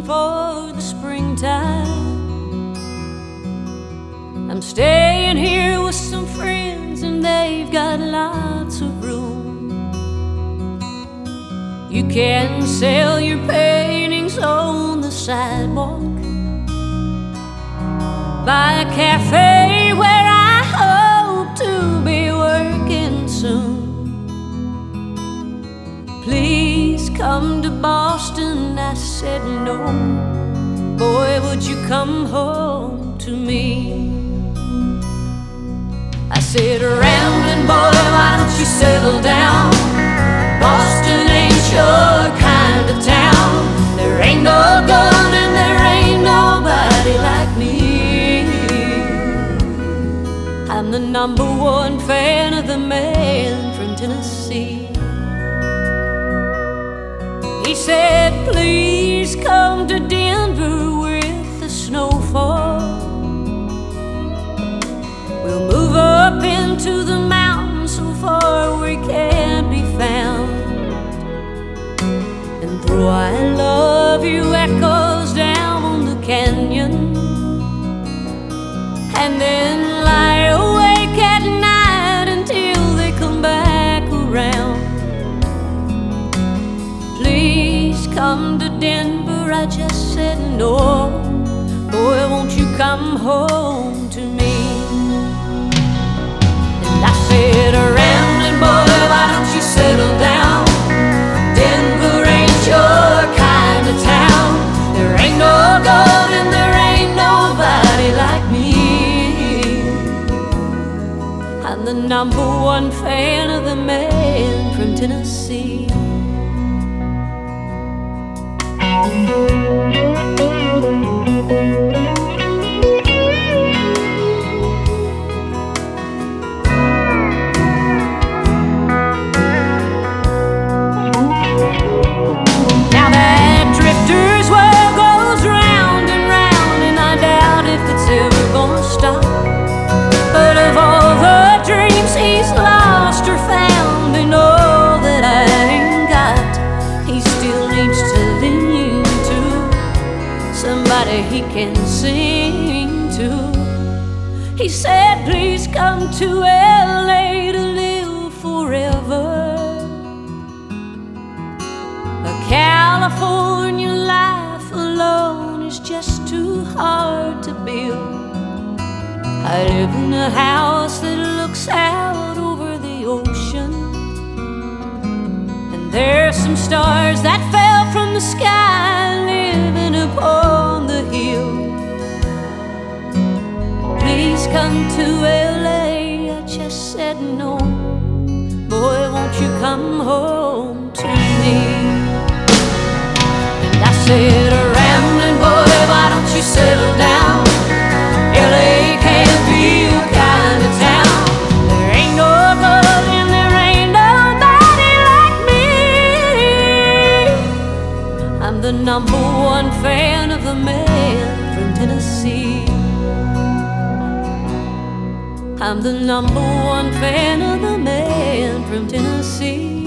waiting for the springtime. I'm staying here with some friends and they've got lots of room. You can sell your paintings on the sidewalk by a cafe where I hope to be working soon. Please come to Boston, I said no. Boy, would you come home to me? I said, rambling boy, why don't you settle down? Boston ain't your kind of town. There ain't no gun and there ain't nobody like me. I'm the #1 fan of the man from Tennessee. He said, please come to Denver with the snowfall. We'll move up into the mountains so far we can't be found. And though I love you echoes down on the canyon, and then lie awake at night until they come back around. Please come to Denver, I just said no. Boy, won't you come home to me? And I said, rambling boy, why don't you settle down? Denver ain't your kind of town. There ain't no gold and there ain't nobody like me. I'm the #1 fan of the man from Tennessee. Now that drifter's well goes round and round, and I doubt if it's ever gonna stop. But of all the dreams he's lost or found and all that I ain't got, he still needs to lean to somebody he can sing to. He said, please come to LA to live forever. A California life alone is just too hard to build. I live in a house that looks out over the ocean, and there's some stars that fell from the sky living upon the hill. Please come to LA, I just said no. Boy, won't you come home to me? And I said, rambling boy, why don't you settle down? LA can't be your kind of town. There ain't no love and there ain't nobody like me. I'm the #1 fan of the man from Tennessee. I'm the #1 fan of the man from Tennessee.